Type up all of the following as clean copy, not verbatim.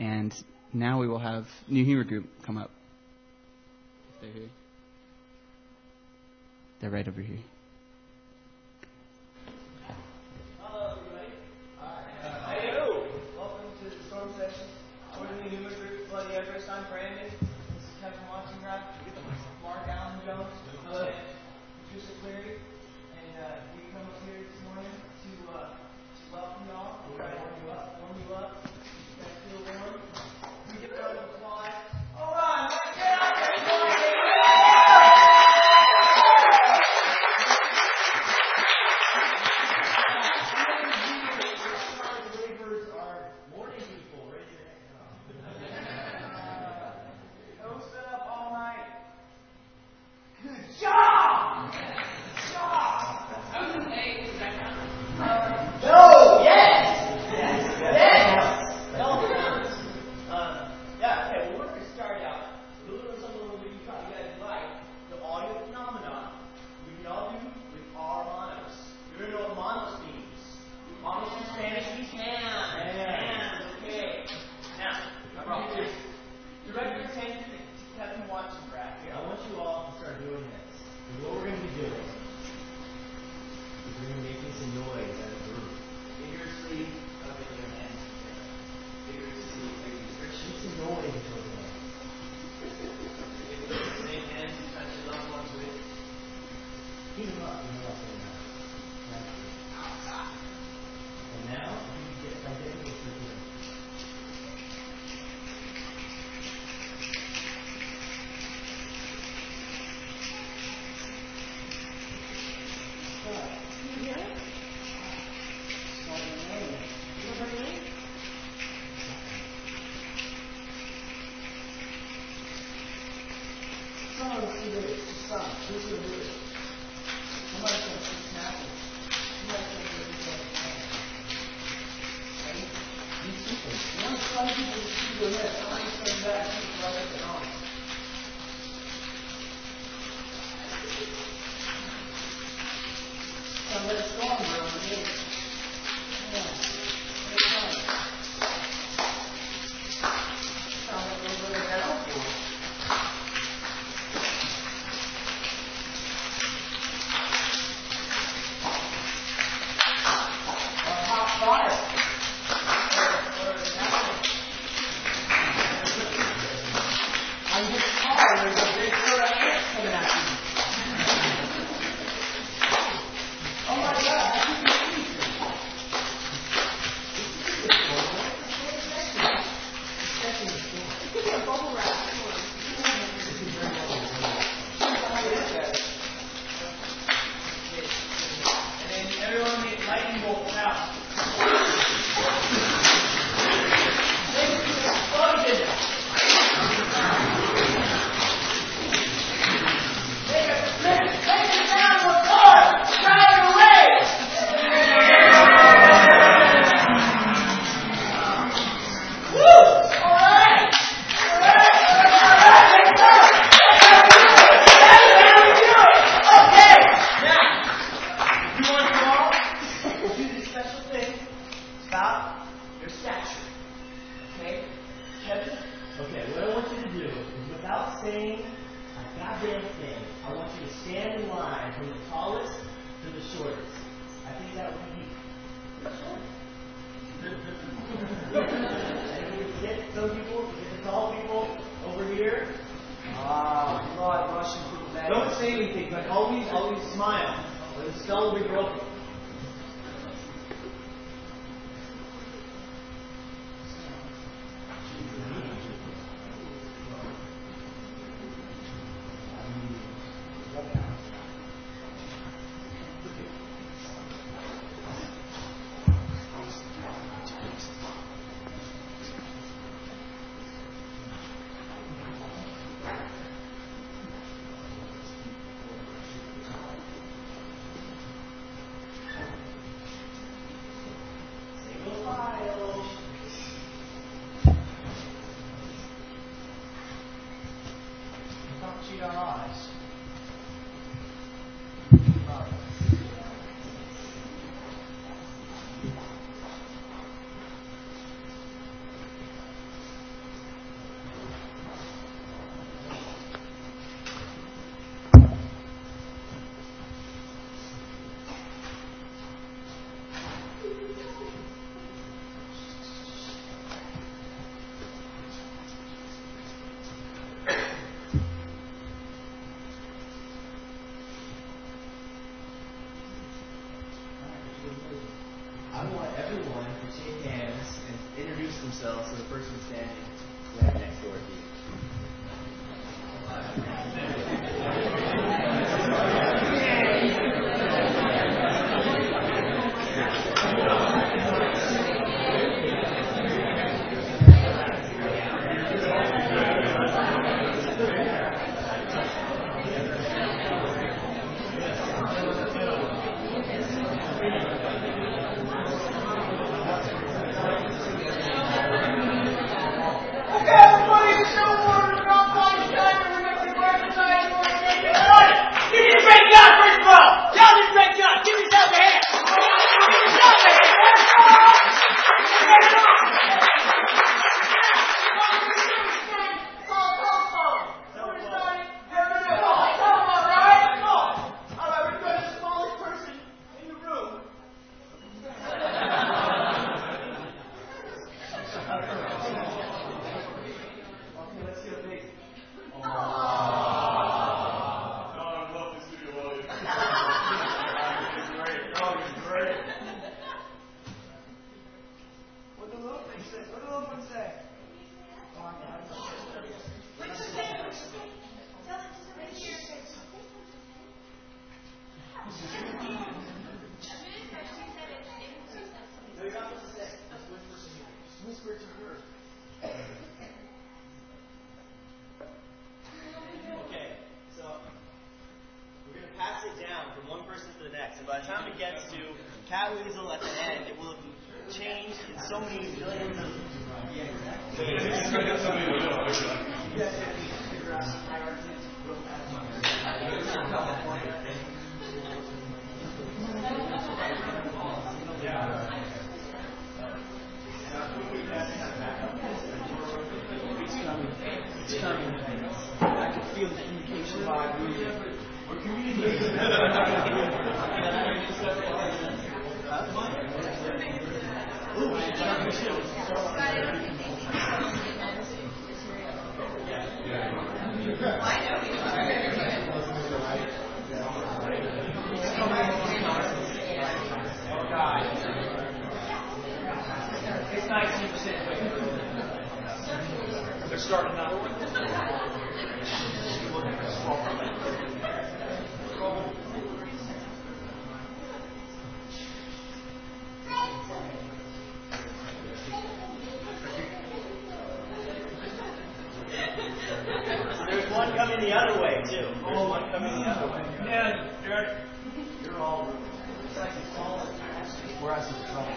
And now we will have New Humor Group come up. If they're here. They're right over here. Hello, everybody. Hi. Hello. Welcome to the Storm Session. We're the New Humor Group, Bloody Everest. I'm Brandon. This is Kevin Watchingrad, Mark Allen Jones, and Patricia Cleary. And we come up here this morning to welcome y'all. We're going to warm you up. You guys feel warm? We get a round of applause. All right, let's get out there. to the person standing right next door to you. By the time it gets to Catweasel at the end, it will have changed in so many billions of It's coming. I can feel the communication vibe moving. We're communicating. It's 19%. They're starting another one. There's one coming the other way, too. Oh, one coming the other way. Yeah, you're all ruined. It's like it's all we're out of trouble.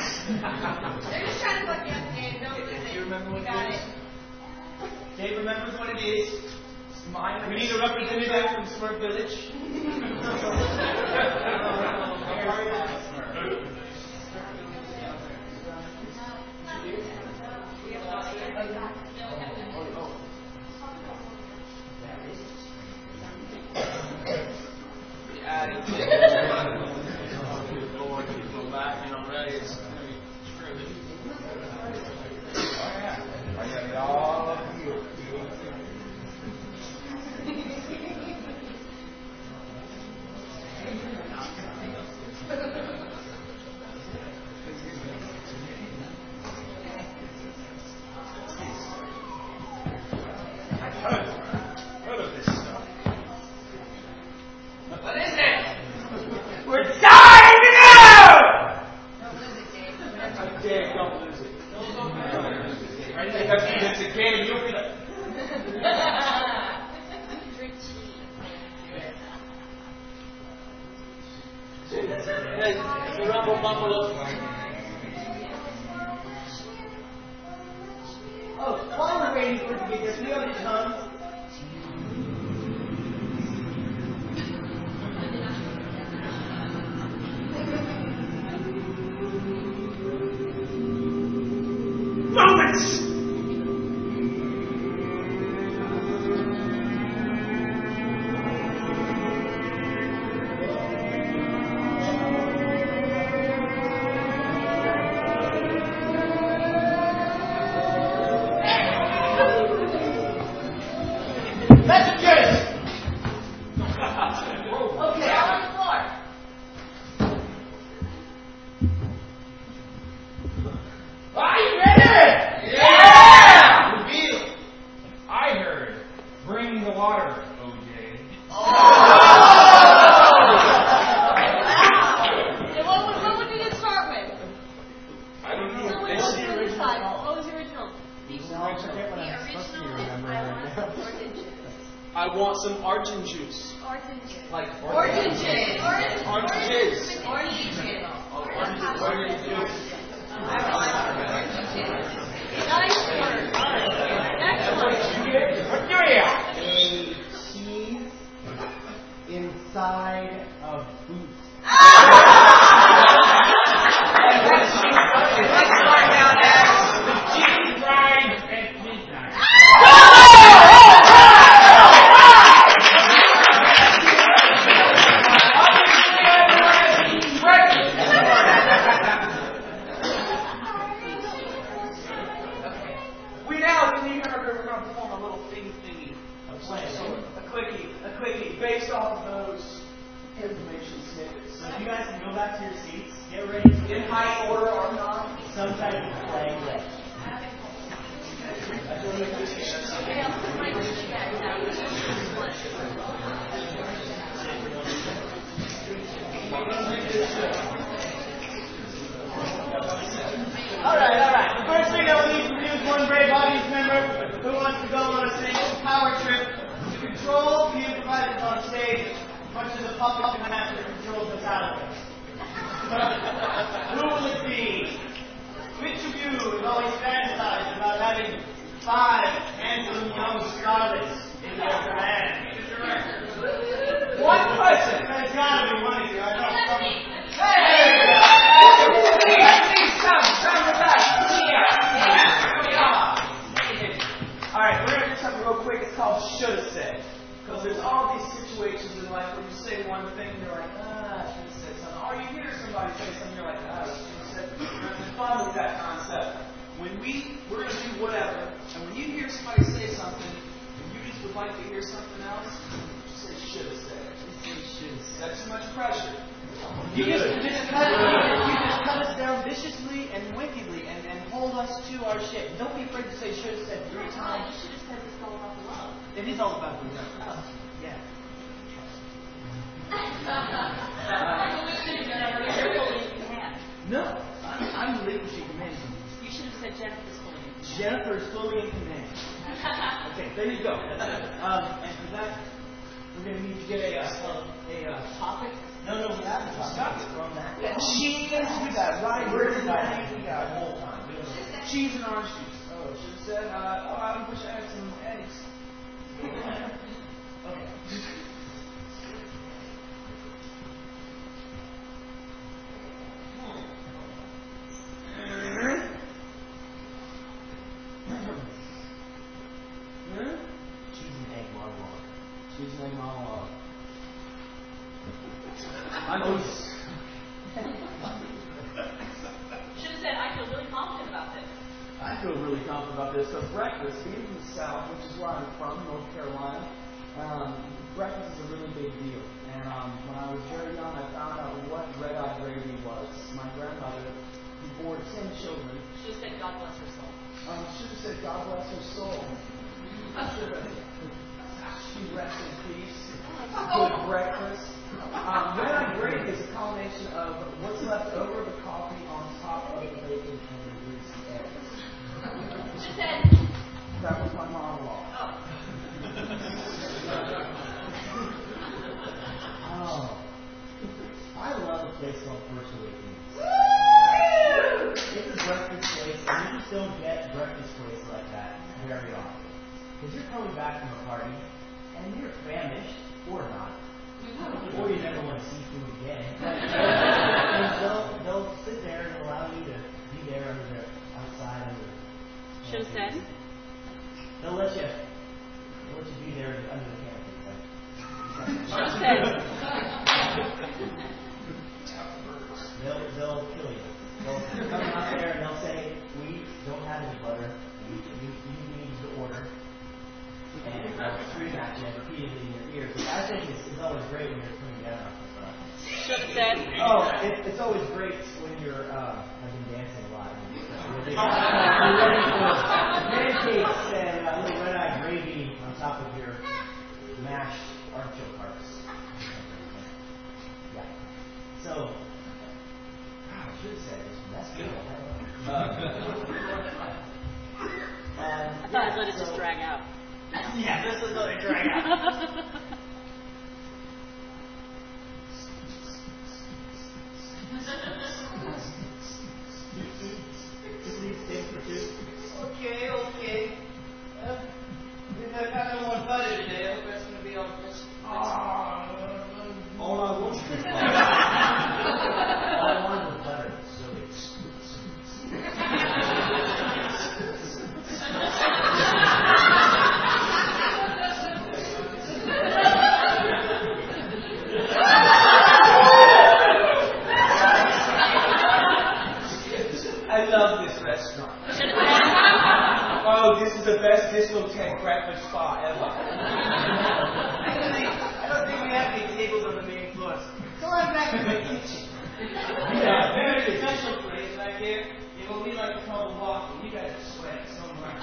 Dave, remember what it is. It's mine. We need a representative from Smurf Village. Oh, while we're waiting for it to get this, we already come. Moments! I want some Argent juice. Orange juice. Like Orange juice. Orange juice. Orange juice. Orange juice. Nice word. Next one. What do you have? A cheese inside of boots. Cheese fried at midnight. A quickie, based off of those information snippets. So if you guys can go back to your seats, get ready to In high order or not? some type of play. Alright. The first thing that we need from you is one brave audience member who wants to go on a single power trip to control the improvisers on stage, much as a puppet master controls the talent. Who will it be? Which of you has always fantasized about having 5 handsome young starlets in their command? One person! There's gotta be one of you. I know some. Hey! Come back! Alright, we're gonna do something real quick. It's called shoulda said. Because there's all these situations in life where you say one thing and you're like, I should have said something. Or you hear somebody say something, you're like, I should have said something. There's fun with that concept. We're going to do whatever, and when you hear somebody say something, and you just would like to hear something else, just say should have said. That's too much pressure. You just cut us down viciously and wickedly and hold us to our shit. Don't be afraid to say should have said 3 times. You should have said it's all about love. It is all about the love. Yeah. No, I'm relinquishing command. You should have said Jennifer's fully in. Jennifer is fully in command. Okay, there you go. And for that, we're going to need to get a topic. No, we have a topic from that. Yeah, cheese, we got rye bread, we got whole time. cheese and orange juice. Oh, should have said, I wish I had some eggs. Tuesday monologue. I'm Otis. Should have said, I feel really confident about this. I feel really confident about this. So breakfast, being from the South, which is where I'm from, North Carolina, breakfast is a really big deal. And when I was very young, I found out what red-eye gravy was. My grandmother, who bore 10 children, Should have said, God bless her soul. should have said, God bless her soul. She rests in peace. Good breakfast. Red-eye gravy is a combination of what's left over, the coffee on top of the bacon and the greasy eggs. Should have said, That was my monologue. Oh, I love a place called First Awakening. It's a breakfast place, and you just don't get breakfast place like that very often. Because you're coming back from a party, and you're famished, or not, or you never want to see food again. And they'll sit there and allow you to be there outside under. should have said, They'll let you be there under the canopy. should have said, They'll kill you. They'll come out there and they'll say, we don't have any butter. You need to order. And they'll scream at you repeatedly in your ears. Which I think is always great when you're coming down off the front. should have said, Oh, it's always great when you're I've been dancing a lot. You're ready for pancakes and little red-eye gravy on top of your mashed artichoke hearts. Yeah. So, I should have said this. That's good. I thought I'd let it just drag out. Yeah, this is let it drag out. Okay. I got no more butter today. I hope that's going to be all this. All I wanted was butter. So it's. I love this restaurant. Oh, this is the best discotheque breakfast spa ever. I don't think we have any tables on the main floor. Come on back to the kitchen. Yeah, very special place right here. Yeah, what we like to call the walkie. You guys are sweating so much.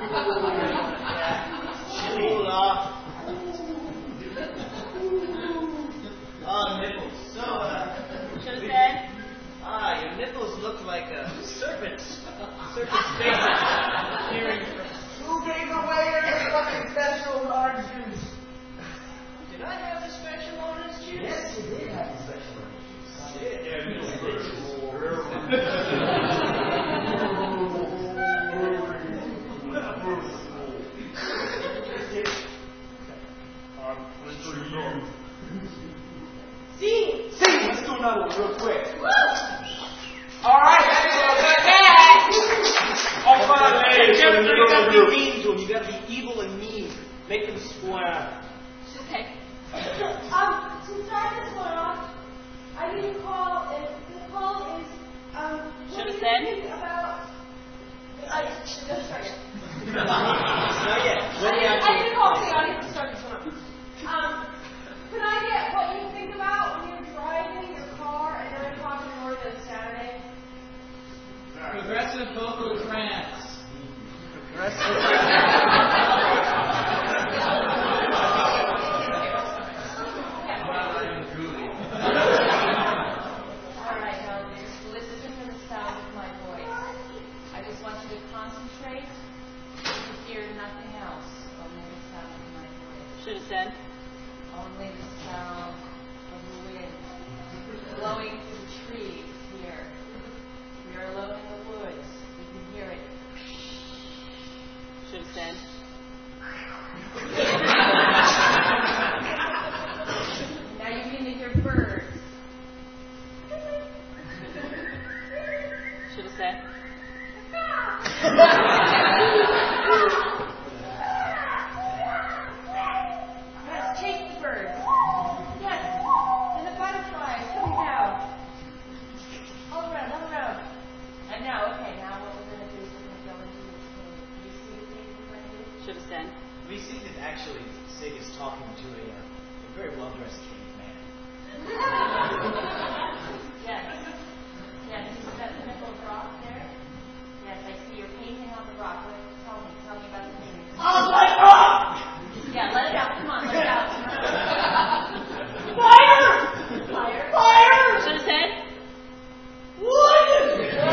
Cool off. Oh, nipples. So, Should have said, your nipples look like a serpent's face. Who gave away your fucking special orange juice? Did I have the special orange juice? Yes, you did have the special orange juice. Shit, See, let's do another one real quick. Alright, all right, ladies. You gotta be mean to them. You gotta be evil and mean. Make them square. should have said, To start this one off, I need to call, and the call is, Should have what do you said. think about, sorry. Not yet. I need to call the audience to start this one off. Could I get what you think about when you're driving your car and then I'm talking more than Saturday? Progressive vocal trance. alright, now just listen for the sound of my voice. I just want you to concentrate and hear nothing else. Only the sound of my voice. Should have said, only the sound of the wind blowing through the trees here. We are alone in the woods. You can hear it. Should have said. Now you can hear birds. Should have said. Let's take Sig is talking to a very well-dressed caveman. Yes. Yes, you see that pinnacle of rock there? Yes, I see you're painting on the rock. Tell me about the painting. Oh, my God! Yeah, let it out. Come on, let it out. Fire! Fire. Fire! Should have said. Wood!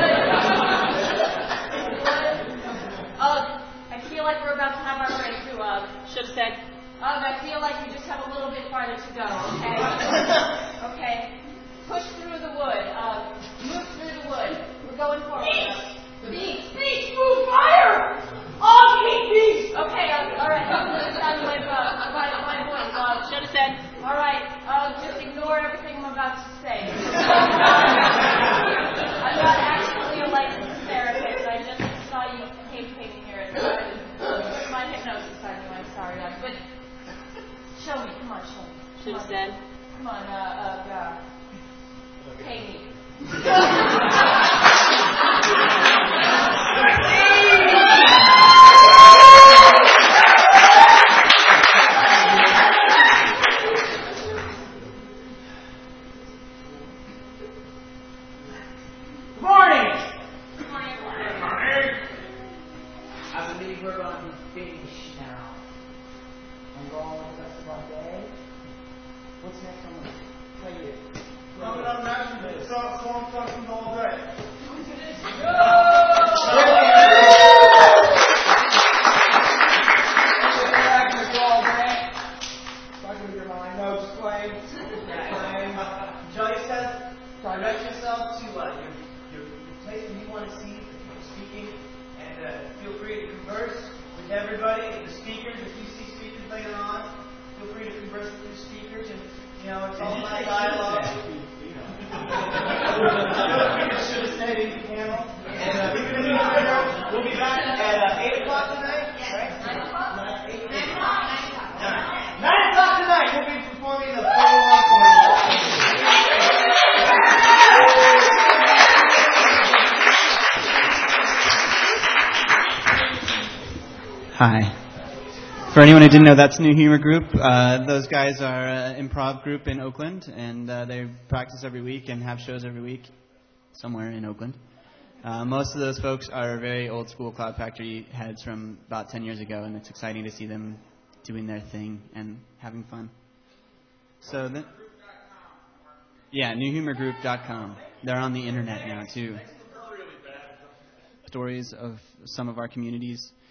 I feel like we're about to have our breakthrough. Should have said. I feel like we just have a little bit farther to go. Okay. Okay. Push through the wood. Move through the wood. We're going forward. Beast. Move! Fire! Oh, beast! Okay. All right. This sounds like my voice. Should have said. All right. Just ignore everything I'm about to say. I'm not actually a licensed therapist. I just saw you cave painting here. It's my hypnosis on you. I'm sorry. But show me. Come on, show me. Should have said. Come on. Pay me. Coming up next, we're storm sessions all day. Joyce says, direct yourself to your place where you want to see the people speaking, and feel free to converse with everybody, and the speakers. If you see speakers later on, feel free to converse with the speakers, and it's all about dialogue. Should have stayed in the panel. And we'll be back at 8 o'clock tonight. Right? 9 o'clock? 9 o'clock tonight. We'll be performing the 4-1-4. Hi. For anyone who didn't know, that's New Humor Group. Those guys are an improv group in Oakland, and they practice every week and have shows every week somewhere in Oakland. Most of those folks are very old school Cloud Factory heads from about 10 years ago, and it's exciting to see them doing their thing and having fun. So, newhumorgroup.com. They're on the internet now, too. Stories of some of our communities.